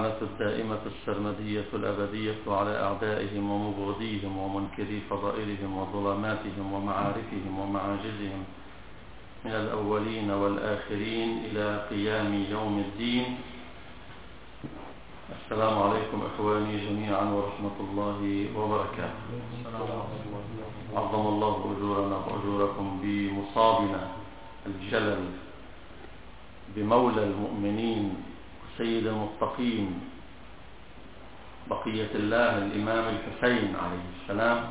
واللعنة الدائمة السرمدية الأبدية على أعدائهم ومبغضيهم ومنكري فضائلهم وظلماتهم ومعارفهم ومعاجزهم من الأولين والآخرين إلى قيام يوم الدين. السلام عليكم إخواني جميعا ورحمة الله وبركاته. عظم الله أجورنا وأجوركم بمصابنا الجلل بمولى المؤمنين سيد المتقين بقية الله الإمام الحسين عليه السلام.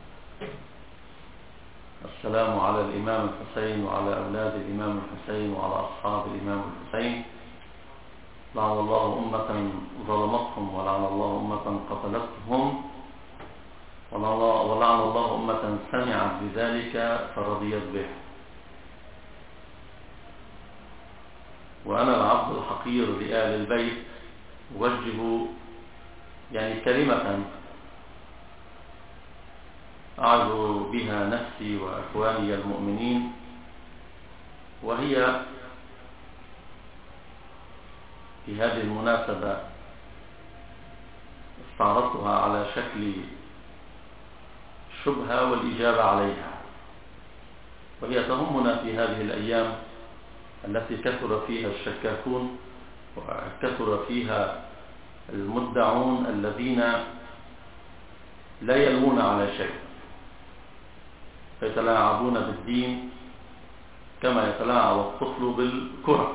السلام على الإمام الحسين وعلى أولاد الإمام الحسين وعلى أصحاب الإمام الحسين. لعن الله أمة ظلمتهم ولعن الله أمة قتلتهم ولعن الله أمة سمعت بذلك فرضيت به. وأنا العبد الحقير لآل البيت أوجه كلمة أعظ بها نفسي وإخواني المؤمنين، وهي في هذه المناسبة استعرضتها على شكل شبهة والإجابة عليها، وهي تهمنا في هذه الأيام التي كثر فيها الشكاكون وكثر فيها المدعون الذين لا يلوون على شيء، فيتلاعبون بالدين كما يتلاعب الطفل بالكرة.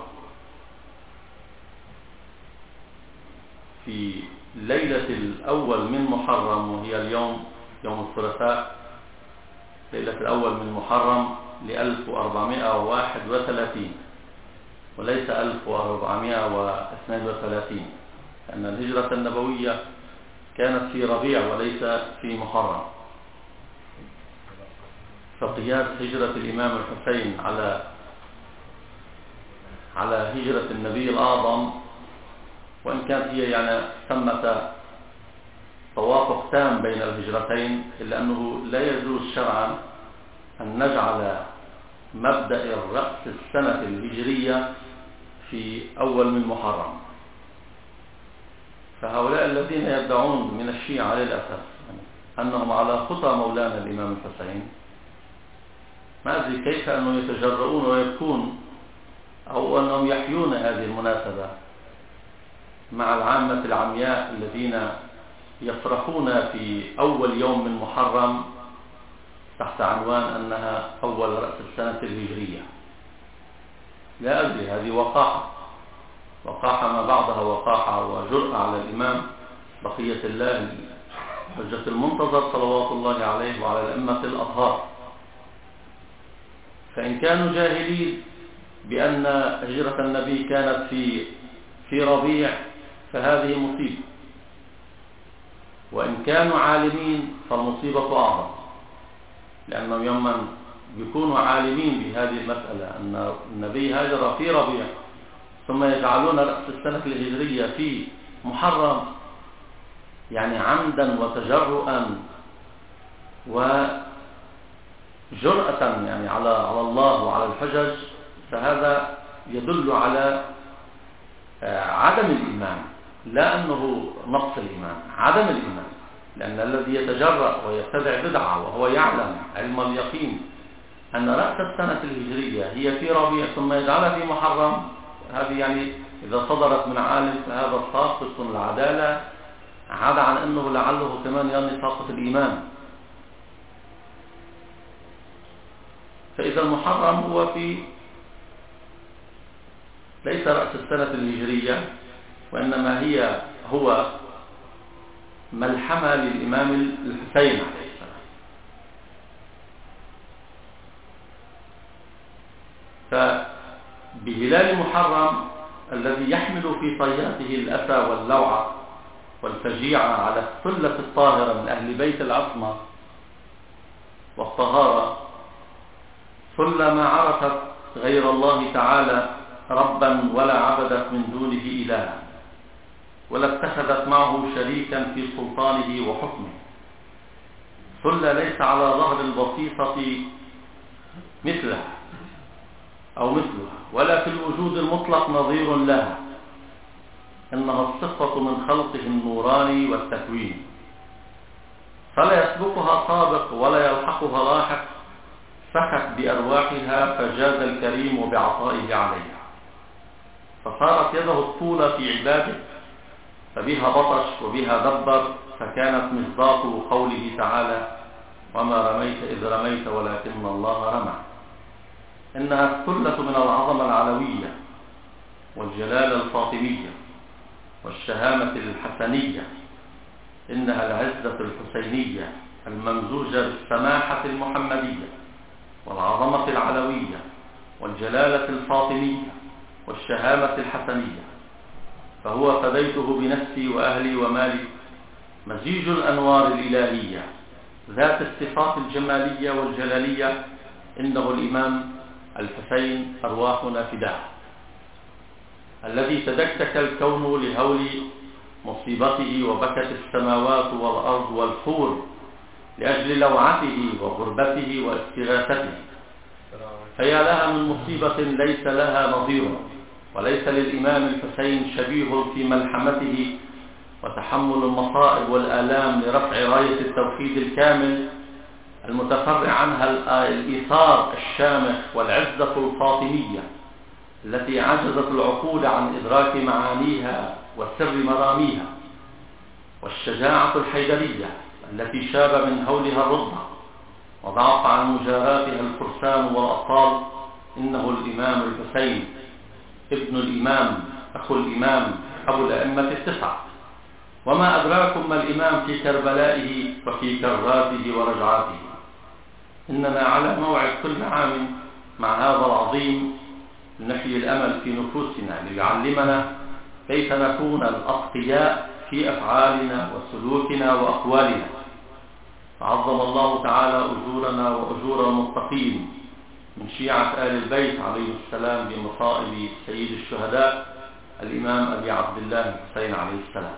في ليلة الأول من محرم، وهي اليوم يوم الثلاثاء، ليلة الأول من محرم ل1431 وليس 1432، لأن الهجرة النبوية كانت في ربيع وليس في محرم. فقياس هجرة الإمام الحسين على هجرة النبي الأعظم، وإن كانت هي ثمة توافق تام بين الهجرتين، إلا أنه لا يجوز شرعا أن نجعل مبدأ رأس السنة الهجرية في أول من محرم. فهؤلاء الذين يدعون من الشيعة للأسف أنهم على خطى مولانا الإمام الحسين، ما أدري كيف أنهم يتجرؤون ويبكون أو أنهم يحيون هذه المناسبة مع العامة العمياء الذين يفرحون في أول يوم من محرم تحت عنوان أنها أول رأس السنة الهجرية. لا أدري، هذه وقاحة ما بعدها وقاحة وجرأة على الإمام بقية الله حجة المنتظر صلوات الله عليه وعلى الأئمة الأطهار. فإن كانوا جاهلين بأن هجرة النبي كانت في ربيع فهذه مصيبة، وإن كانوا عالمين فالمصيبة أعظم، لأنهم يوما يكونوا عالمين بهذه المسألة أن النبي هاجر في ربيع ثم يجعلون رأس السنة الهجرية في محرم، عمدا وتجرؤا وجرأة على الله وعلى الحجج. فهذا يدل على عدم الإيمان، لا أنه نقص الإيمان، عدم الإيمان. لأن الذي يتجرأ ويتبع بدعة وهو يعلم علم اليقين أن رأس السنة الهجرية هي في ربيع ثم يجعلها في محرم، هذه إذا صدرت من عالم فهذا ساقط العدالة، عدا عن أنه لعله كمان ساقط الإيمان. فإذا المحرم هو ليس رأس السنة الهجرية، وإنما هو ملحمة للإمام الحسين عليه السلام. فبهلال محرم الذي يحمل في طياته الأسى واللوعة والفجيعة على الثلة الطاهرة من أهل بيت العصمة والطهارة، ثلة ما عرفت غير الله تعالى ربا ولا عبدت من دونه إلها ولا اتخذت معه شريكا في سلطانه وحكمه، ثلة ليس على ظهر البسيطة مثلها أو مثلها، ولا في الوجود المطلق نظير لها، إنها الصفة من خلقه النوراني والتكوين، فلا يسبقها سابق ولا يلحقها لاحق، سكت بأرواحها فجاز الكريم بعطائه عليها، فصارت يده الطولى في عباده، فبها بطش وبها دبر، فكانت مصداق قوله تعالى: وما رميت إذ رميت ولكن الله رمى. إنها الثلة من العظمة العلوية والجلالة الفاطمية والشهامة الحسنية، إنها العزة الحسينية الممزوجة بالسماحة المحمدية والعظمة العلوية والجلالة الفاطمية والشهامة الحسنية، فهو فديته بنفسي وأهلي ومالي، مزيج الأنوار الإلهية ذات الصفات الجمالية والجلالية، إنه الإمام الحسين أرواحنا فداه، الذي تدكك الكون لهول مصيبته وبكت السماوات والأرض والحور لأجل لوعته وغربته واستغاثته، فيا لها من مصيبة ليس لها نظير، وليس للإمام الحسين شبيه في ملحمته وتحمل المصائب والآلام لرفع راية التوحيد الكامل المتفرع عنها الإيثار الشامخ والعزة الفاطمية التي عجزت العقول عن إدراك معانيها وسر مراميها، والشجاعة الحيدرية التي شاب من هولها الرضع وضعف عن مجاراتها الفرسان والأبطال، إنه الإمام الحسين ابن الإمام أخو الإمام أبو الأئمة التسعة. وما أدراكم ما الإمام في كربلائه وفي كراته ورجعاته. إننا على موعد كل عام مع هذا العظيم نحيي الأمل في نفوسنا ليعلمنا كيف نكون الأتقياء في أفعالنا وسلوكنا وأقوالنا، فعظم الله تعالى أجورنا وأجور المتقين من شيعة آل البيت عليه السلام بمصائب سيد الشهداء الإمام أبي عبد الله الحسين عليه السلام.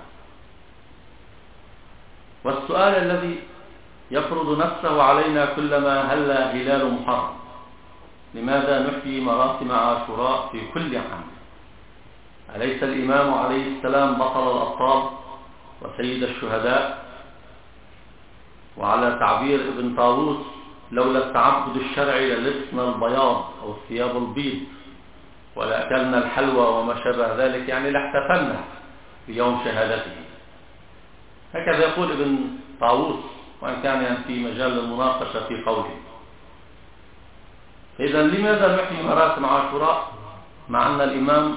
والسؤال الذي يفرض نفسه علينا كلما هل هلال محرم: لماذا نحيي مراسم عاشوراء في كل عام؟ أليس الإمام عليه السلام بطل الأبطال وسيد الشهداء؟ وعلى تعبير ابن طاووس: لولا التعبد الشرعي للبسنا البياض أو الثياب البيض ولأكلنا الحلوى وما شابه ذلك، يعني لاحتفلنا بيوم شهادته. هكذا يقول ابن طاووس، وإن كان في مجال المناقشة في قوله. إذا لماذا نحيي مراسم عاشوراء مع أن الإمام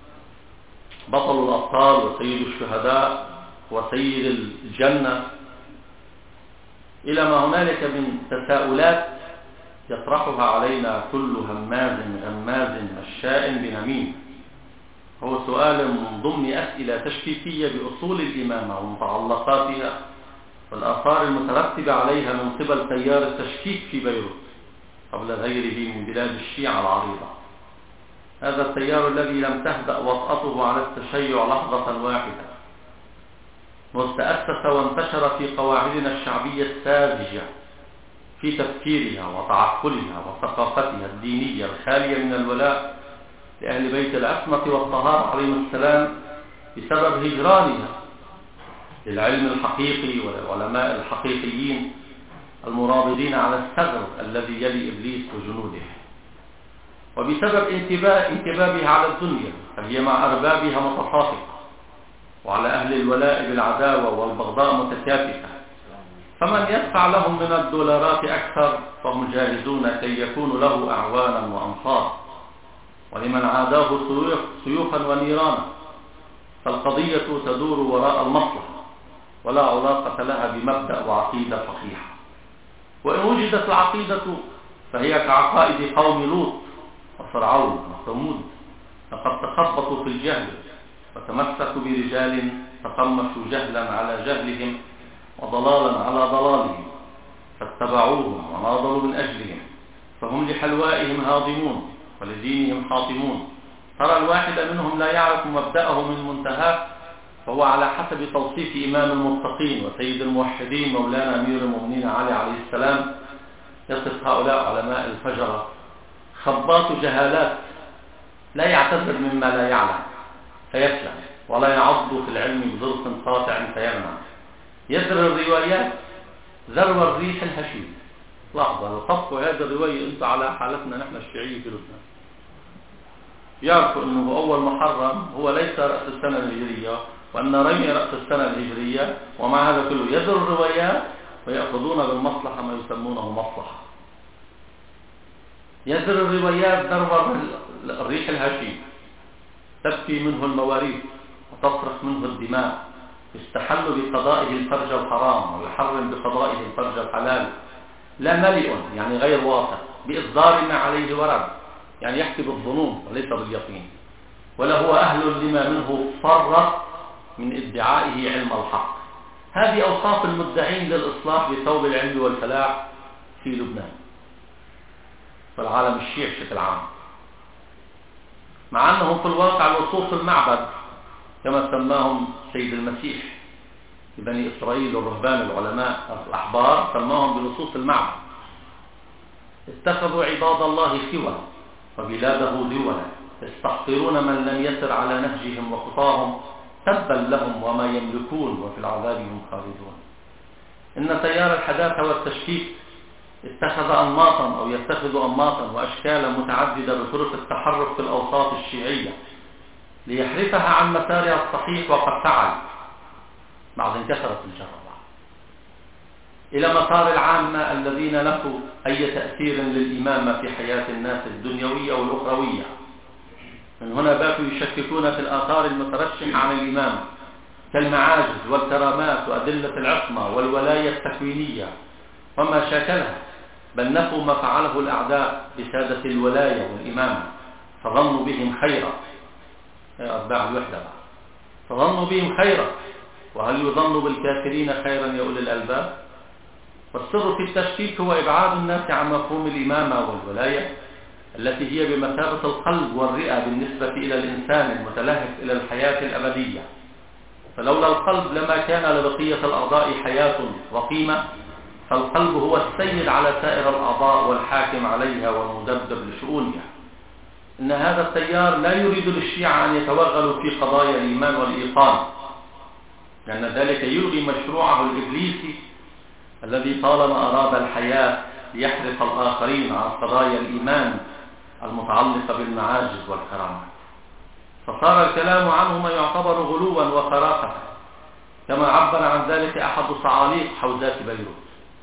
بطل الأبطال وسيد الشهداء وسيد الجنة؟ إلى ما هنالك من تساؤلات يطرحها علينا كل هماز غماز مشاء بنميم. هو سؤال من ضمن أسئلة تشكيكية بأصول الإمامة ومتعلقاتها والآثار المترتبة عليها من قبل تيار التشكيك في بيروت قبل غيره من بلاد الشيعة العريضة. هذا التيار الذي لم تهدأ وطأته على التشيع لحظة واحدة، واستأسس وانتشر في قواعدنا الشعبية الساذجة في تفكيرها وتعقلها وثقافتها الدينية الخالية من الولاء لأهل بيت العصمة والطهارة عليهم السلام، بسبب هجرانها للعلم الحقيقي والعلماء الحقيقيين المرابطين على الثغر الذي يلي إبليس وجنوده، وبسبب انتبابها على الدنيا فهي مع أربابها متفاقمة، وعلى أهل الولاء بالعداوة والبغضاء متكافئة، فمن يدفع لهم من الدولارات أكثر فهم جاهزون كي يكونوا له أعوانا وأنصار، ولمن عاداه سيوفا ونيرانا، فالقضية تدور وراء المصلحة ولا علاقة لها بمبدأ وعقيدة صحيحة. وإن وجدت العقيدة فهي كعقائد قوم لوط وفرعون وثمود، فقد تخبطوا في الجهل وتمسكوا برجال تقمشوا جهلا على جهلهم وضلالا على ضلالهم، فاتبعوهم وناضلوا من أجلهم، فهم لحلوائهم هاضمون ولدينهم حاطمون. ترى الواحد منهم لا يعرف مبدأه من منتهاه، فهو على حسب توصيف إمام المتقين وسيد الموحدين مولانا أمير المؤمنين علي عليه السلام يصف هؤلاء علماء الفجرة خباط جهالات، لا يعتذر مما لا يعلم فيسلم، ولا يعض في العلم بضرس قاطع فيغنى. يذر الروايات ذروى الريح الهشيم. لحظة، لو طبقوا هذه الرواية أنت على حالتنا نحن الشيعية في لبنان، يعرفوا أنه أول محرم هو ليس رأس السنة الهجرية، وأن رمي رأس السنة الهجرية، ومع هذا كله يذر الروايات ويأخذون بالمصلحة ما يسمونه مصلحة. يذر الروايات ذروى الريح الهشيم، تبكي منه المواريث وتصرخ منه الدماء، يستحل بقضائه الفرج الحرام ويحرم بقضائه الفرج الحلال، لا ملئ يعني غير واثق بإصدار ما عليه ورد، يعني يحكي بالظنون وليس باليقين، ولا هو أهل لما منه فرط من ادعائه علم الحق. هذه أوصاف المدعين للإصلاح بثوب العلم والفلاح في لبنان والعالم الشيعي بشكل عام، مع أنهم في الواقع لصوص المعبد كما سماهم سيد المسيح بني إسرائيل والرهبان العلماء الأحبار، سماهم بلصوص المعبد. اتخذوا عباد الله سوى وبلاده دولا، يستحقرون من لم يسر على نهجهم وخطاهم، تبا لهم وما يملكون وفي العذاب هم خالدون. إن تيار الحداثة والتشكيك اتخذ أنماطا أو يتخذ أنماطا وأشكالا متعددة بطرق التحرك في الأوساط الشيعية ليحرفها عن مسارها الصحيح، وقد فعل بعد انكسرت الجرة إلى مسار العامة الذين لقوا أي تأثير للإمامة في حياة الناس الدنيوية والأخروية. من هنا باتوا يشككون في الآثار المترشحة عن الإمامة كالمعاجز والكرامات وأدلة العصمة والولاية التكوينية وما شاكلها، بل نفوا ما فعله الأعداء بسادة الولاية والإمامة، فظنوا بهم خيرا، أتباع الوحدة، فظنوا بهم خيرا، وهل يظن بالكافرين خيرا يا أولي الألباب؟ والسر في التشكيك هو إبعاد الناس عن مفهوم الإمامة والولاية التي هي بمثابة القلب والرئة بالنسبة إلى الإنسان المتلهف إلى الحياة الأبدية. فلولا القلب لما كان لبقية الأعضاء حياة وقيمة، فالقلب هو السيد على سائر الأعضاء والحاكم عليها والمدبر لشؤونها. إن هذا التيار لا يريد للشيعة أن يتوغلوا في قضايا الإيمان والإيقان، لأن ذلك يلغي مشروعه الإبليسي الذي طالما أراد الحياة ليحرف الآخرين عن قضايا الإيمان المتعلقة بالمعاجز والكرامات. فصار الكلام عنه ما يعتبر غلوا وخرافة، كما عبر عن ذلك أحد صعاليق حوزات بيروت.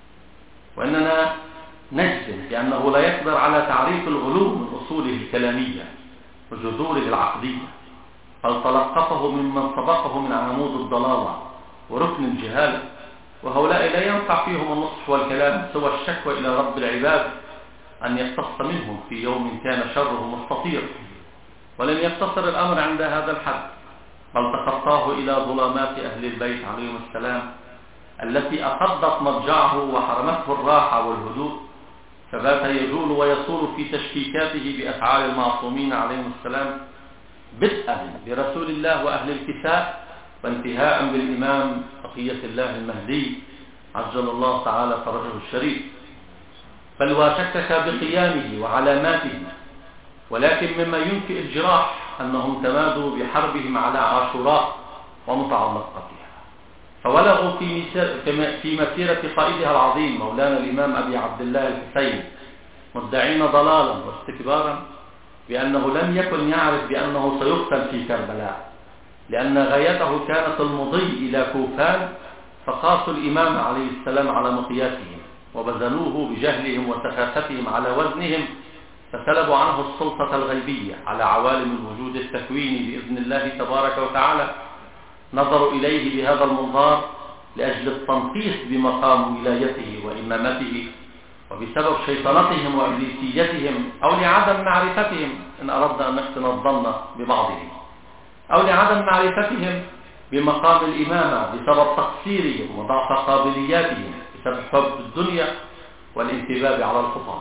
وإننا نجزم بأنه لا يقدر على تعريف الغلو من أصوله الكلامية وجذوره العقدية، بل تلقفه ممن سبقه من عمود الضلالة وركن الجهالة، وهؤلاء لا ينفع فيهم النصح والكلام سوى الشكوى إلى رب العباد أن يقتص منهم في يوم كان شره مستطير. ولم يقتصر الأمر عند هذا الحد، بل تخطاه إلى ظلامات أهل البيت عليهم السلام التي أخضت مضجعه وحرمته الراحة والهدوء، فبات يجول ويصول في تشكيكاته بأفعال المعصومين عليهم السلام، بدءا برسول الله وأهل الكساء، وانتهاء بالإمام بقية الله المهدي عجل الله تعالى فرجه الشريف، بل وشكك بقيامه وعلاماته. ولكن مما ينكئ الجراح أنهم تمادوا بحربهم على عاشوراء ومتعلقاتها، فولغوا في مسيرة قائدها العظيم مولانا الإمام أبي عبد الله الحسين، مدعين ضلالا واستكبارا بأنه لم يكن يعرف بأنه سيقتل في كربلاء، لأن غايته كانت المضي إلى كوفان، فقاسوا الإمام عليه السلام على مقياسهم وبذلوه بجهلهم وسخافتهم على وزنهم، فسلبوا عنه السلطة الغيبية على عوالم الوجود التكويني بإذن الله تبارك وتعالى. نظروا إليه بهذا المنظار لأجل التنقيص بمقام ولايته وإمامته، وبسبب شيطنتهم وإبليسيتهم، أو لعدم معرفتهم إن أردنا أن نحسن الظن ببعضهم، أو لعدم معرفتهم بمقام الإمامة بسبب تقصيرهم وضعف قابلياتهم بسبب حب الدنيا والانتباه على الخطأ.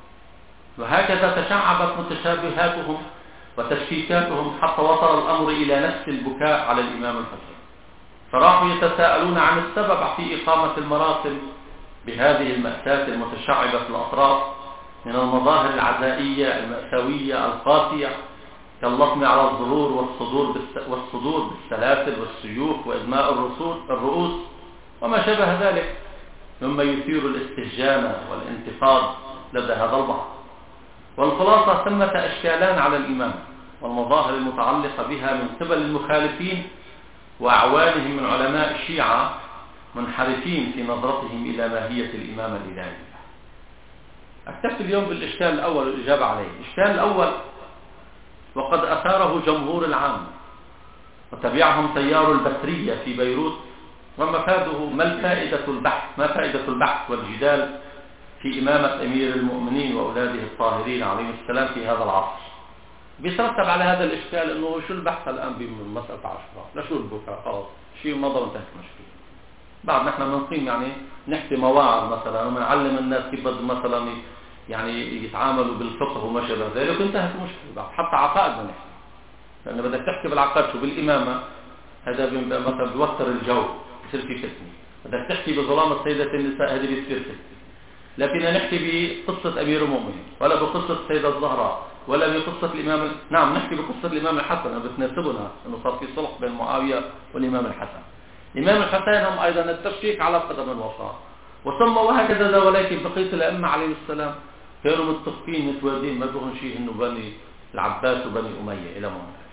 وهكذا تشعبت متشابهاتهم وتشكيكاتهم حتى وصل الأمر إلى نفس البكاء على الإمام الحسين، فراحوا يتساءلون عن السبب في إقامة المراسم بهذه المأساة المتشعبة في الأطراف من المظاهر العزائية المأساوية القاسية كاللطم على الظهور والصدور بالسلاسل والسيوف وإدماء الرؤوس وما شابه ذلك مما يثير الاستهجان والانتقاد لدى هذا البعض. والخلاصة ثمة أشكالان على الإمامة والمظاهر المتعلقة بها من قبل المخالفين وأعوانهم من علماء الشيعة منحرفين في نظرتهم إلى ماهية الإمامة الإلهية. أكتفي اليوم بالإشكال الأول والإجابة عليه. الإشكال الأول وقد أثاره جمهور العام وتبعهم تيار البترية في بيروت، ومفاده ما فائدة البحث والجدال في إمامة أمير المؤمنين وأولاده الطاهرين عليهم السلام في هذا العصر. بيترتب على هذا الإشكال أنه شو البحث الآن بمسألة عشرة، لا شو البكاء، خلاص شيء مضى وانتهت المشكلة. بعد نحن بنقيم يعني نحكي مواعظ مثلا ونعلم الناس كيف بده مثلا يعني يتعاملوا بالفقه وما شابه ذلك وانتهت المشكلة. بعد حتى عقائد ما نحكي، لأنه بدك تحكي بالعقائد شو بالإمامة هذا مثلا بيوتر الجو، بصير في فتنة. بدك تحكي بظلام السيدة النساء هذه بتصير فتنة. لكن نحكي بقصة أمير المؤمنين ولا بقصة السيدة الزهراء ولا بقصة الإمام نعم نحكي بقصة الإمام الحسن بتناسبنا أنه صار في صلح بين معاوية والإمام الحسن. الإمام الحسين هم أيضا التشكيك على قدم الوفاء وثم وهكذا، ولكن بقية الأئمة عليهم السلام كانوا متفقين متوازين، ما بهم شيء إنه بني العباس وبني أمية إلى مهنة.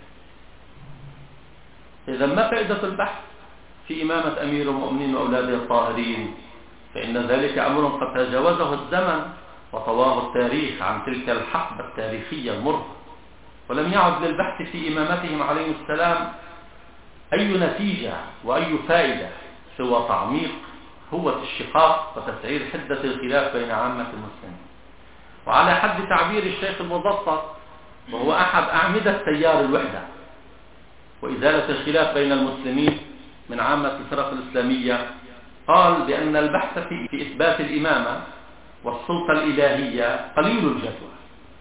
إذا ما فائدة البحث في إمامة أمير المؤمنين وأولاده الطاهرين؟ فإن ذلك أمر قد تجاوزه الزمن وطواه التاريخ عن تلك الحقبة التاريخية المرة، ولم يعد للبحث في إمامتهم عليهم السلام أي نتيجة وأي فائدة سوى تعميق هوة الشقاق وتسعير حدة الخلاف بين عامة المسلمين. وعلى حد تعبير الشيخ المبسط، وهو أحد أعمدة تيار الوحدة وإزالة الخلاف بين المسلمين من عامة الفرق الإسلامية، قال بأن البحث في إثبات الإمامة والسلطة الإلهية قليل الجدوى،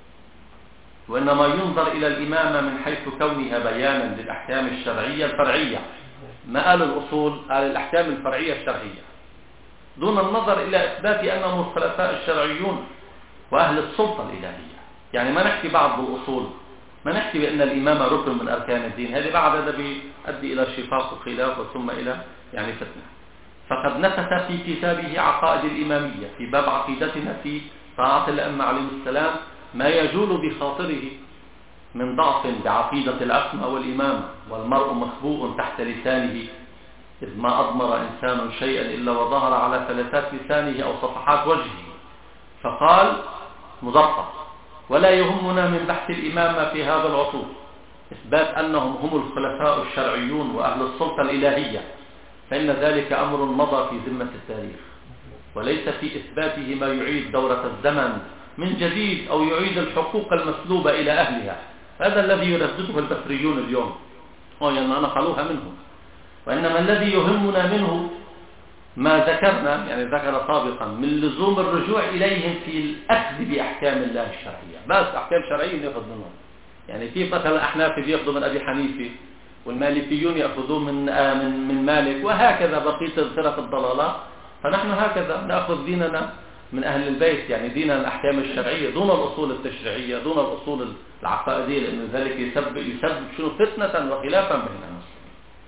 وإنما ينظر إلى الإمامة من حيث كونها بيانا للأحكام الشرعية الفرعية، ما قال الأصول قال الأحكام الفرعية الشرعية، دون النظر إلى إثبات أنهم الخلفاء الشرعيون وأهل السلطة الإلهية. يعني ما نحكي بعض بالأصول، ما نحكي بأن الإمامة ركن من أركان الدين، هذه بعد هذا بيؤدي إلى شقاق وخلاف وثم إلى يعني فتنة. فقد نفث في كتابه عقائد الإمامية في باب عقيدتنا في طاعة الأئمة عليهم السلام ما يجول بخاطره من ضعف بعقيدة العصمة والإمامة، والمرء مخبوء تحت لسانه، إذ ما أضمر إنسان شيئا إلا وظهر على فلتات لسانه أو صفحات وجهه. فقال مضبط: ولا يهمنا من بحث الإمامة في هذا العصور إثبات أنهم هم الخلفاء الشرعيون وأهل السلطة الإلهية، فإن ذلك أمر مضى في ذمة التاريخ، وليس في إثباته ما يعيد دورة الزمن من جديد أو يعيد الحقوق المسلوبة إلى أهلها. هذا الذي يردده البصريون اليوم، يعني نقلوها منهم. وإنما الذي يهمنا منه ما ذكرنا، يعني ذكر سابقا، من لزوم الرجوع إليهم في الأخذ بأحكام الله الشرعية. بس أحكام شرعية يأخذ منهم، يعني كيف مثلا الأحناف بيأخذوا من أبي حنيفة والمالكيون يأخذون من مالك، وهكذا بقية الفرق الضلالات. فنحن هكذا نأخذ ديننا من أهل البيت، يعني ديننا الأحكام الشرعية دون الأصول التشريعية دون الأصول العقائدية، لأن ذلك يسبب شنو فتنة وخلافا بين المسلمين.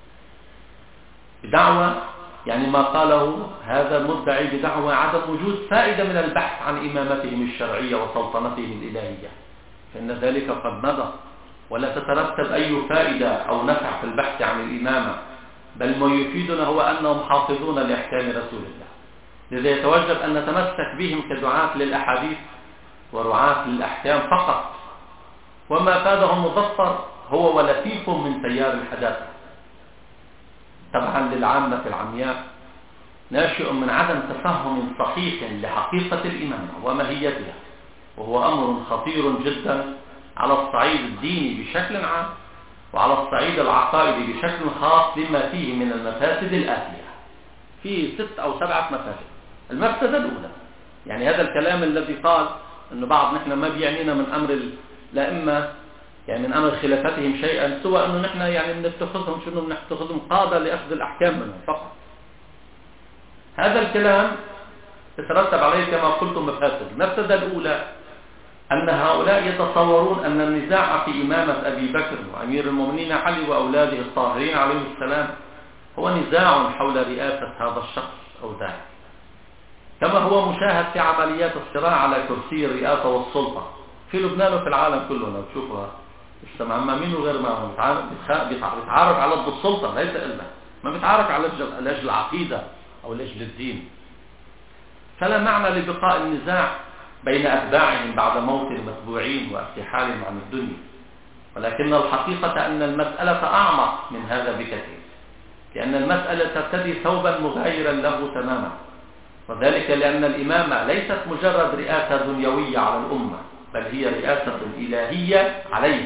بدعوى يعني ما قاله هذا المدعي بدعوى عدم وجود فائدة من البحث عن إمامتهم الشرعية وسلطنتهم الإلهية، فإن ذلك قد مضى ولا تترتب أي فائدة أو نفع في البحث عن الإمامة، بل ما يفيدنا هو أنهم حافظون لأحكام رسول الله. لذا يتوجب أن نتمسك بهم كدعاة للأحاديث ورعاة للأحكام فقط، وما فادهم مظفر هو ولفيف من تيار الحداثة طبعا للعامة العمياء، ناشئ من عدم تفهم صحيح لحقيقة الإمامة وماهيتها، وهو أمر خطير جدا على الصعيد الديني بشكل عام وعلى الصعيد العقائدي بشكل خاص، لما فيه من المفاسد الآتية. فيه 6 أو 7 مفاسد. المفسدة الأولى، يعني هذا الكلام الذي قال أنه بعض نحن ما بيعنينا من أمر الأئمة، يعني من أمر خلافتهم شيئا، سوى أنه نحن يعني بنتخذهم شنو بنتخذهم قادة لأخذ الأحكام منهم فقط. هذا الكلام يترتب عليه كما قلت مفاسد. المفسدة الأولى أن هؤلاء يتصورون أن النزاع في إمامة أبي بكر وأمير المؤمنين علي وأولاده الطاهرين عليهم السلام هو نزاع حول رئاسة هذا الشخص أو ذاك، كما هو مشاهد في عمليات الصراع على كرسي الرئاسة والسلطة في لبنان وفي العالم كله. لو تشوفها مين وغير ما بيتعارك على ضد السلطة، ليس إلا ما بيتعارك على أجل العقيدة أو لأجل الدين. فلا معنى لبقاء النزاع بين أتباعهم بعد موت المتبوعين وارتحالهم عن الدنيا، ولكن الحقيقة أن المسألة أعمق من هذا بكثير، لأن المسألة ترتدي ثوبا مغايرا له تماما، وذلك لأن الإمامة ليست مجرد رئاسة دنيوية على الأمة، بل هي رئاسة إلهية عليها.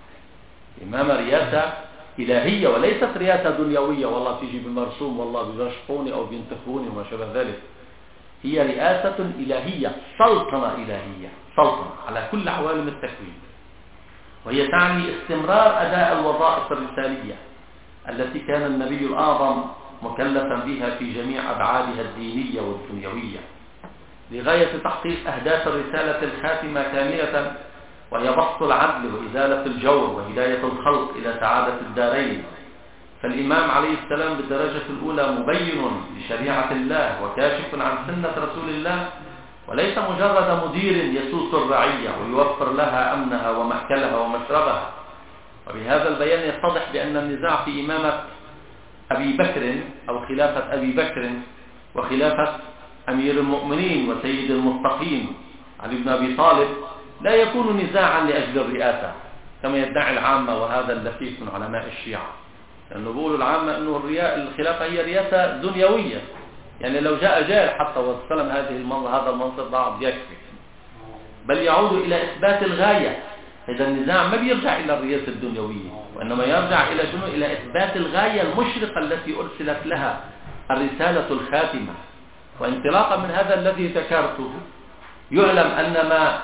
الإمامة رئاسة إلهية وليست رئاسة دنيوية، والله تيجي بمرسوم والله بيرشقوني أو بينتخبوني وما شابه ذلك. هي رئاسة إلهية، سلطنة إلهية، سلطنة على كل عوالم التكوين، وهي تعني استمرار أداء الوظائف الرسالية التي كان النبي الأعظم مكلفا بها في جميع أبعادها الدينية والدنيوية، لغاية تحقيق أهداف الرسالة الخاتمة كاملة، وهي بسط العدل وإزالة الجور وهداية الخلق إلى سعادة الدارين. فالإمام عليه السلام بالدرجة الأولى مبين لشريعة الله وكاشف عن سنة رسول الله، وليس مجرد مدير يسوس الرعية ويوفر لها أمنها ومأكلها ومشربها. وبهذا البيان يتضح بأن النزاع في إمامة أبي بكر أو خلافة أبي بكر وخلافة أمير المؤمنين وسيد المتقين علي بن أبي طالب لا يكون نزاعا لأجل الرئاسة كما يدعي العامة، وهذا اللفيف من علماء الشيعة، لأنه بيقولوا العامة أنه الخلافة هي رئاسة دنيوية، يعني لو جاء جاهل حتى واستلم هذا المنصب بعض يكفي، بل يعود إلى إثبات الغاية. إذا النزاع ما بيرجع إلى الرئاسة الدنيوية، وإنما يرجع إلى شنو؟ إلى إثبات الغاية المشرقة التي أرسلت لها الرسالة الخاتمة. وانطلاقا من هذا الذي ذكرته يعلم أن ما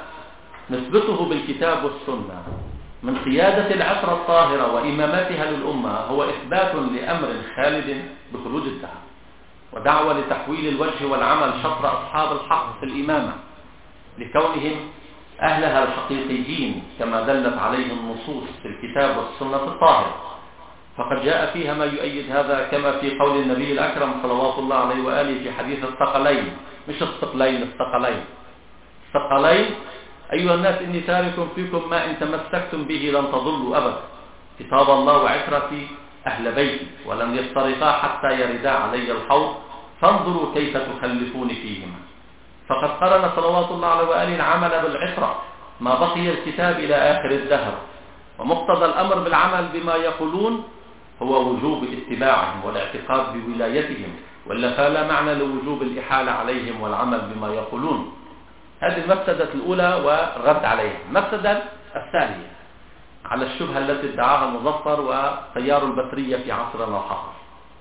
نثبته بالكتاب والسنة من قيادة العصر الطاهرة وإمامتها للأمة هو إثبات لأمر خالد بخلود الدهر، ودعوة لتحويل الوجه والعمل شطر أصحاب الحق في الإمامة لكونهم أهلها الحقيقيين كما دلت عليه النصوص في الكتاب والسنة الطاهرة. فقد جاء فيها ما يؤيد هذا، كما في قول النبي الأكرم صلوات الله عليه وآله في حديث الثقلين، مش الثقلين، الثقلين. الثقلين: أيها الناس إني تارك فيكم ما إن تمسكتم به لن تضلوا أبدا، كتاب الله وعترتي أهل بيتي ولن يفترقا حتى يردا علي الحوض فانظروا كيف تخلفون فيهما. فقد قرن صلوات الله عليه وآله العمل بالعترة ما بقي الكتاب إلى آخر الدهر، ومقتضى الأمر بالعمل بما يقولون هو وجوب اتباعهم والاعتقاد بولايتهم، ولا فلا معنى لوجوب الإحالة عليهم والعمل بما يقولون. هذه المفسدة الأولى والرد عليها. المفسدة الثانية على الشبهة التي ادعاها المظفر وتيار البترية في عصرنا الحاضر.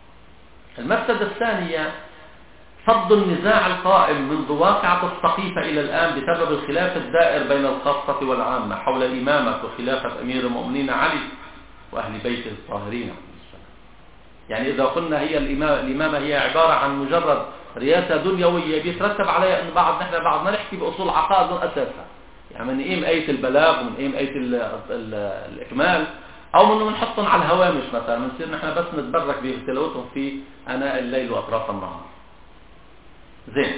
المفسدة الثانية فض النزاع القائم منذ واقعة السقيفة إلى الآن بسبب الخلاف الدائر بين الخاصة والعامة حول إمامة وخلافة أمير المؤمنين علي وأهل بيته الطاهرين. يعني إذا قلنا هي الإمامة هي عبارة عن مجرد رئاسة دنيوية بيترتب عليها أن بعضنا نحكي بأصول عقائد أساسها، يعني من قيم آية البلاغ ومن قيم آية الإكمال، أو من نحطهم على الهوامش مثلا، بنصير نحن بس نتبرك بتلاوتهم في آناء الليل وأطراف النهار. زين.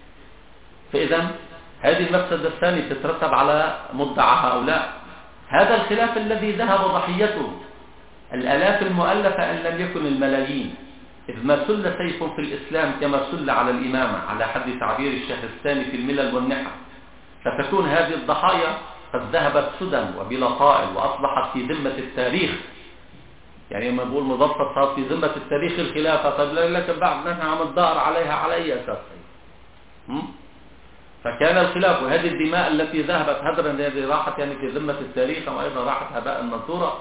فإذا هذه المفسدة الثانية تترتب على مدعى هؤلاء. هذا الخلاف الذي ذهب ضحيته الآلاف المؤلفة إن لم يكن الملايين، إذ ما سل سيف في الإسلام كما سل على الإمامة على حد تعبير الشيخ الثاني في الملل والنحى، فتكون هذه الضحايا قد ذهبت سدى وبلا طائل وأصبحت في ذمة التاريخ. يعني لما بقول مظفر صار في ذمة التاريخ الخلافة، طيب لكن بعد نحن عم ندار عليها على أي أساس؟ فكان الخلاف وهذه الدماء التي ذهبت هدرا هذه راحت يعني في ذمة التاريخ وأيضا راحت هباء منثورا.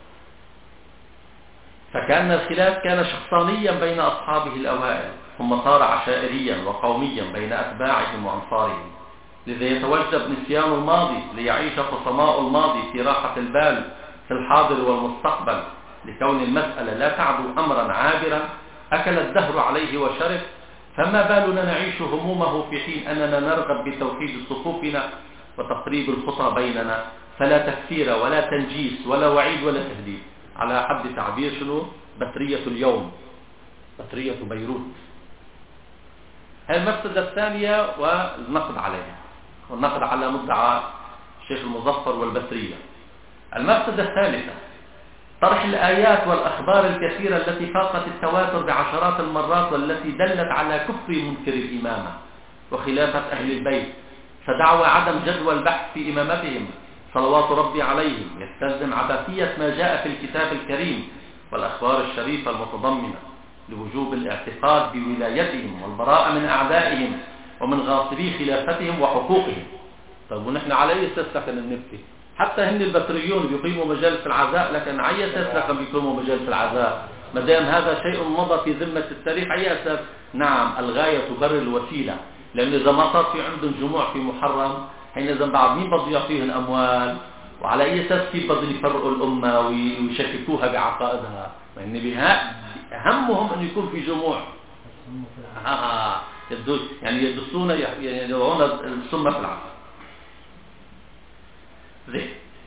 فكان الخلاف كان شخصانيا بين أصحابه الأوائل، ثم صار عشائريا وقوميا بين أتباعهم وأنصارهم، لذا يتوجب نسيان الماضي ليعيش خصماء الماضي في راحة البال في الحاضر والمستقبل، لكون المسألة لا تعدو أمرا عابرا أكل الدهر عليه وشرب، فما بالنا نعيش همومه في حين أننا نرغب بتوحيد صفوفنا وتقريب الخطى بيننا، فلا تكفير ولا تنجيس ولا وعيد ولا تهديد، على حد تعبير شنو بترية اليوم، بترية بيروت. هذه المفسدة الثانية والنقد عليها، والنقد على مدعى الشيخ المظفر والبترية. المفسدة الثالثة طرح الآيات والأخبار الكثيرة التي فاقت التواتر بعشرات المرات، والتي دلت على كفر منكر الإمامة وخلافة أهل البيت، فدعوى عدم جدوى البحث في إمامتهم صلوات ربي عليهم يستلزم عبثية ما جاء في الكتاب الكريم والأخبار الشريفة المتضمنة لوجوب الاعتقاد بولايتهم والبراءة من أعدائهم ومن غاصبي خلافتهم وحقوقهم. طيب ونحن على أي أساس لكن نبكي؟ حتى هن البتريون بيقيموا مجالس العزاء، لكن على أي أساس لكن بيقيموا مجالس العزاء؟ ما دام هذا شيء مضى في ذمة التاريخ، على أي أساس؟ نعم، الغاية تبرر الوسيلة، لأن إذا ما صار في عندهم جموع في محرم، حينئذ بعد مين بده يعطيهم أموال؟ وعلى أي أساس كيف بدهم يفرقوا الأمة ويشككوها بعقائدها؟ لأن بها همهم أن يكون في جموع، يعني يدسون، يعني يدعون السنة في العقل. زين،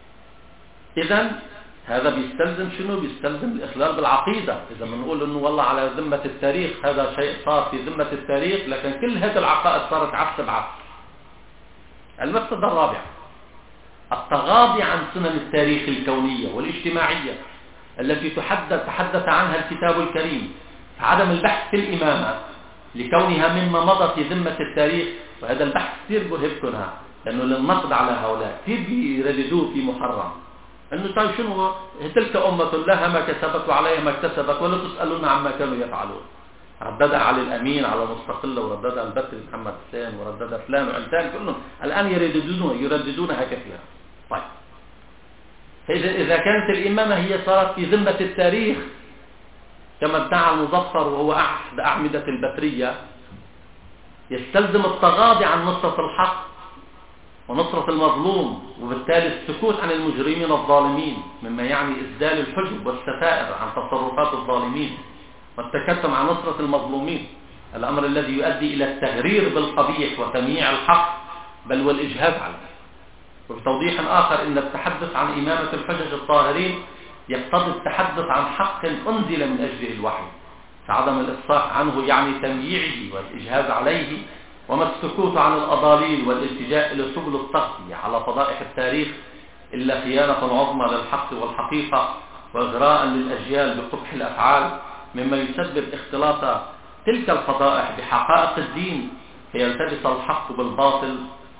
إذن هذا بيستلزم شنو؟ بيستلزم الإخلال بالعقيدة. إذا بنقول إنه والله على ذمة التاريخ، هذا شيء صار في ذمة التاريخ، لكن كل هذه العقائد صارت عكس بعكس. المفسدة الرابعة التغاضي عن سنن التاريخ الكونية والاجتماعية التي تحدث عنها الكتاب الكريم، فعدم البحث في الإمامة لكونها مما مضى في ذمة التاريخ. وهذا البحث كثير برهبكنها، لأنه للنقد على هؤلاء كثير بيرددوه في محرم، أنه طيب شنو تلك أمة لها ما كسبت وعليها ما اكتسبت ولا تسألون عما كانوا يفعلون. رددها على الأمين، على مستقلة، ورددها البتري محمد حسين، ورددها فلان وعلتان، كلهم الآن يرددونها كثيرا. طيب، فإذا كانت الإمامة هي صارت في ذمة التاريخ كما ادعى المظفر وهو أحد أعمدة البترية، يستلزم التغاضي عن نصرة الحق ونصرة المظلوم، وبالتالي السكوت عن المجرمين الظالمين، مما يعني إسدال الحجب والستائر عن تصرفات الظالمين، والتكتم عن نصرة المظلومين، الأمر الذي يؤدي إلى التغرير بالقبيح وتمييع الحق بل والإجهاد عليه. وبتوضيح آخر إن التحدث عن إمامة الحجج الطاهرين يقتضي التحدث عن حق أنزل من أجله الوحي، فعدم الإفصاح عنه يعني تمييعه والإجهاد عليه، وما السكوت عن الأضاليل والالتجاء إلى سبل التغطية على فضائح التاريخ إلا خيانة عظمى للحق والحقيقة وإغراء للأجيال بقبح الأفعال، مما يسبب اختلاط تلك الفضائح بحقائق الدين فيلتبس الحق بالباطل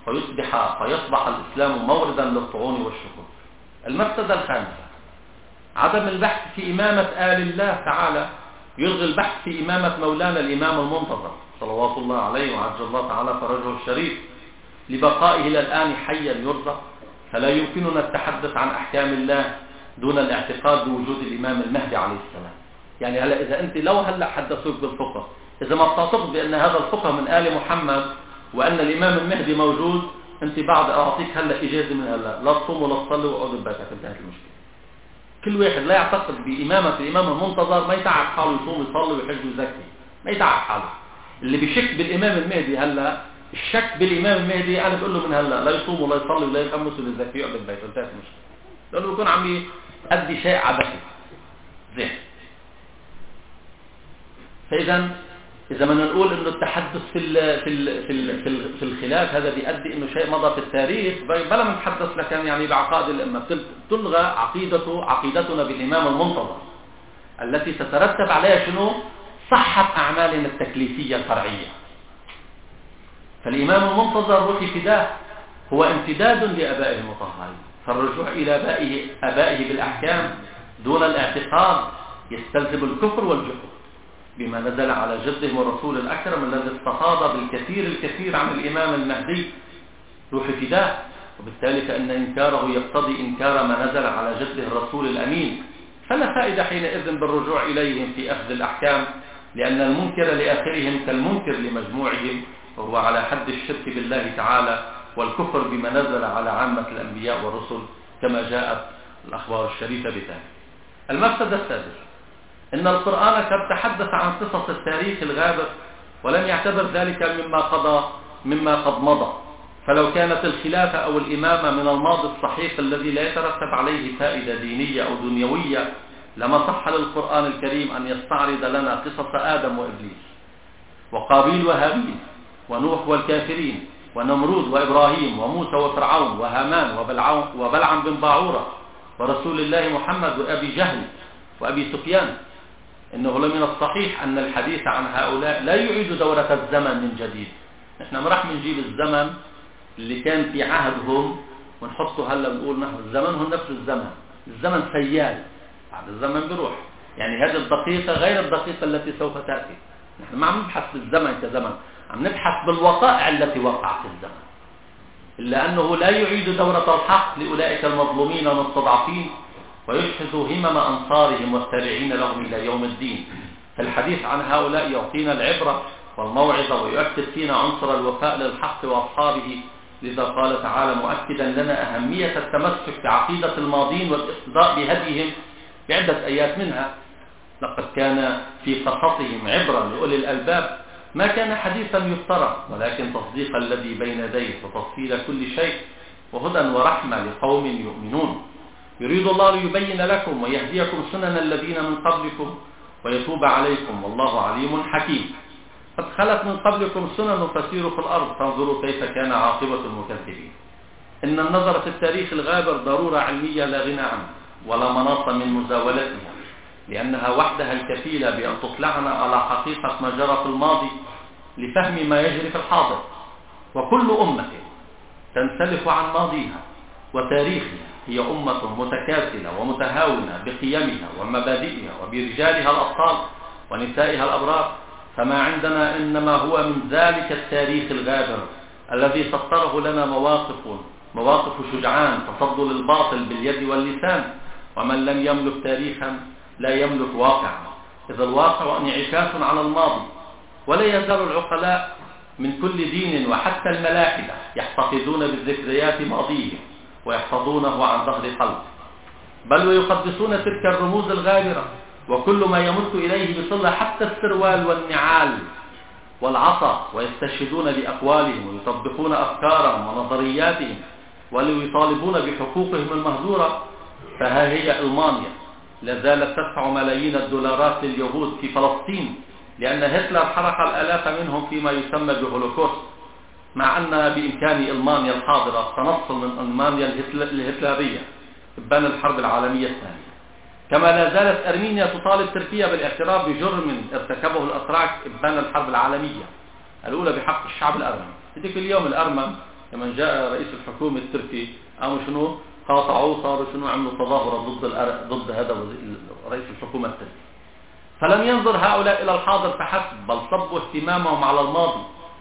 فيصبح الإسلام موردا للطعون والشكوك. المفسدة الخامسة عدم البحث في إمامة آل الله تعالى، يلغي البحث في إمامة مولانا الإمام المنتظر صلوات الله عليه وعجل الله تعالى فرجه الشريف لبقائه إلى الآن حيا يرزق. فلا يمكننا التحدث عن أحكام الله دون الاعتقاد بوجود الإمام المهدي عليه السلام. يعني هلا إذا أنت لو هلا حدثوك بالفقه، إذا ما بتعتقد بأن هذا الفقه من آل محمد وأن الإمام المهدي موجود، أنت بعد أعطيك هلا إجازة من هلا، لا تصوم ولا تصلي وقعد ببيتك، انتهت المشكلة. كل واحد لا يعتقد بإمامة الإمام المنتظر ما يتعب حاله يصوم ويصلي ويحج ويزكي، ما يتعب حاله. اللي بيشك بالإمام المهدي هلا، الشك بالإمام المهدي أنا بقول له من هلا لا يصوم ولا يصلي ولا يخمس ولا يزكي، يقعد ببيته، انتهت المشكلة. لأنه بيكون عم يؤدي شيء عبثي. زين. إذا بدنا نقول إنه التحدث في الخلاف هذا بيؤدي إنه شيء مضى في التاريخ، بلا ما نتحدث لكن يعني بعقائد الأمة، تلغى عقيدتنا بالإمام المنتظر التي تترتب عليها شنو؟ صحة أعمالنا التكليفية الفرعية. فالإمام المنتظر روحي فداه هو امتداد لآبائه المطهرين، فالرجوع إلى آبائه بالأحكام دون الاعتقاد يستلزم الكفر والجحود بما نزل على جدهم الرسول الأكرم الذي استفاض الكثير عن الإمام المهدي روح فداه. وبالتالي فإن إنكاره يقتضي إنكار ما نزل على جده الرسول الأمين، فلا فائدة حينئذ بالرجوع إليهم في أخذ الأحكام، لأن المنكر لآخرهم كالمنكر لمجموعهم، وهو على حد الشرك بالله تعالى والكفر بما نزل على عامة الأنبياء والرسل كما جاءت الأخبار الشريفة بذلك. المفسدة السادسة إن القرآن قد تحدث عن قصص التاريخ الغابر ولم يعتبر ذلك مما قد مضى، فلو كانت الخلافة أو الإمامة من الماضي الصحيح الذي لا يترتب عليه فائدة دينية أو دنيوية لما صح للقرآن الكريم أن يستعرض لنا قصص آدم وإبليس وقابيل وهابيل ونوح والكافرين ونمرود وإبراهيم وموسى وفرعون وهامان وبلعم بن باعورة ورسول الله محمد وأبي جهل وأبي سفيان. إنه لمن الصحيح أن الحديث عن هؤلاء لا يعيد دورة الزمن من جديد. إحنا ما راح نجيب الزمن اللي كان في عهدهم ونحطه هلا نقول نحن الزمن هو نفس الزمن. الزمن سيال، بعد الزمن بيروح. يعني هذه الدقيقة غير الدقيقة التي سوف تأتي. نحن ما عم نبحث بالزمن كزمن، عم نبحث بالوقائع التي وقعت في الزمن. إلا أنه لا يعيد دورة الحق لأولئك المظلومين والمستضعفين ويشحذ همم أنصارهم والتابعين لهم إلى يوم الدين. فالحديث عن هؤلاء يعطينا العبرة والموعظة ويؤكد فينا عنصر الوفاء للحق وأصحابه. لذا قال تعالى مؤكدا لنا أهمية التمسك بعقيدة الماضين والاقتداء بهديهم بعدة آيات منها: لقد كان في قصصهم عبرة لأولي الألباب ما كان حديثا يفترى ولكن تصديق الذي بين يديه وتفصيل كل شيء وهدى ورحمة لقوم يؤمنون. يريد الله ليبين لكم ويهديكم سنن الذين من قبلكم ويتوب عليكم والله عليم حكيم. قد خلت من قبلكم سنن فسيروا في الأرض فانظروا كيف كان عاقبة المكذبين. إن النظر في التاريخ الغابر ضرورة علمية لا غنى عنها ولا مناص من مزاولتها، لأنها وحدها الكفيلة بأن تطلعنا على حقيقة ما جرى في الماضي لفهم ما يجري في الحاضر. وكل أمة تنسلخ عن ماضيها وتاريخها هي أمة متكاسلة ومتهاونة بقيمها ومبادئها وبرجالها الأبطال ونسائها الأبرار. فما عندنا إنما هو من ذلك التاريخ الغابر الذي سطره لنا مواقف شجعان تصدوا للباطل باليد واللسان. ومن لم يملك تاريخا لا يملك واقعا، إذا الواقع انعكاس على الماضي. ولا يزال العقلاء من كل دين وحتى الملاحدة يحتفظون بالذكريات ماضيهم ويحفظونه عن ظهر قلب، بل ويقدسون تلك الرموز الغابرة وكل ما يمت إليه بصلة حتى السروال والنعال والعصا، ويستشهدون بأقوالهم ويطبقون أفكارهم ونظرياتهم وليطالبون بحقوقهم المهدورة. فها هي ألمانيا لا زالت تدفع ملايين الدولارات لليهود في فلسطين لأن هتلر حرق الآلاف منهم فيما يسمى بهولوكوست، مع أن بإمكان ألمانيا الحاضرة تنصل من ألمانيا الهتلرية إبان الحرب العالمية الثانية. كما لا زالت أرمينيا تطالب تركيا بالاعتراف بجرم ارتكبه الأتراك إبان الحرب العالمية الأولى بحق الشعب الأرمني. في ذلك اليوم الأرمن لما جاء رئيس الحكومة التركي قاموا شنو؟ قاطعوه، صاروا شنو؟ عملوا تظاهرة ضد هذا رئيس الحكومة التركي. فلم ينظر هؤلاء إلى الحاضر فحسب، بل صبوا اهتمامهم على الماضي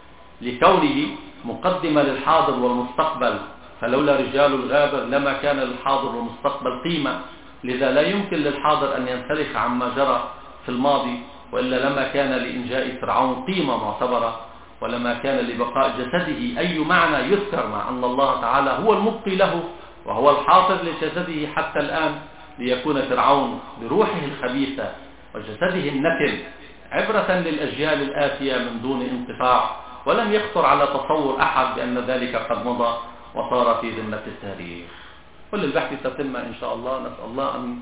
لكونه مقدمة للحاضر والمستقبل. فلولا رجال الغابر لما كان للحاضر والمستقبل قيمة. لذا لا يمكن للحاضر أن ينسلخ عما جرى في الماضي، وإلا لما كان لإنجاء فرعون قيمة معتبرة، ولما كان لبقاء جسده أي معنى يذكر، مع أن الله تعالى هو المبقي له وهو الحاضر لجسده حتى الآن، ليكون فرعون بروحه الخبيثة وجسده النتن عبرة للأجيال الآتية من دون انقطاع. ولم يخطر على تصور أحد بأن ذلك قد مضى وصار في ذمة التاريخ. كل البحث ستتم إن شاء الله. نسأل الله أن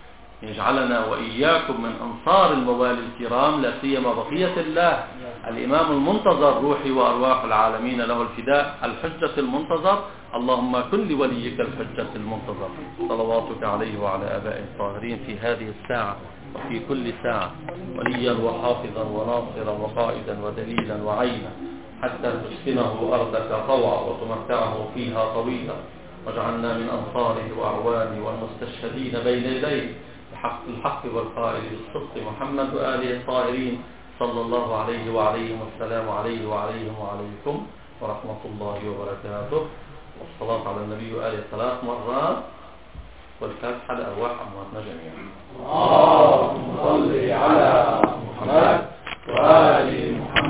يجعلنا وإياكم من أنصار الموالي الكرام، لا سيما بقية الله الإمام المنتظر روحي وأرواح العالمين له الفداء الحجة المنتظر. اللهم كن لوليك الحجة المنتظر، صلواتك عليه وعلى آبائه الطاهرين في هذه الساعة وفي كل ساعة، وليا وحافظا وناصرا وقائدا ودليلا وعينا، حتى تسكنه أرضك طوعا وتمتعه فيها طويلا، واجعلنا من أنصاره وأعوانه والمستشهدين بين يديه بحق الحق والقائل بالصدق محمد وآله الطاهرين صلى الله عليه وعليهم والسلام عليه وعليهم وعليكم ورحمة الله وبركاته. والصلاة على النبي وآله 3 مرات، والفاتحة لأرواح أمواتنا جميعا. اللهم صل على محمد وآل محمد.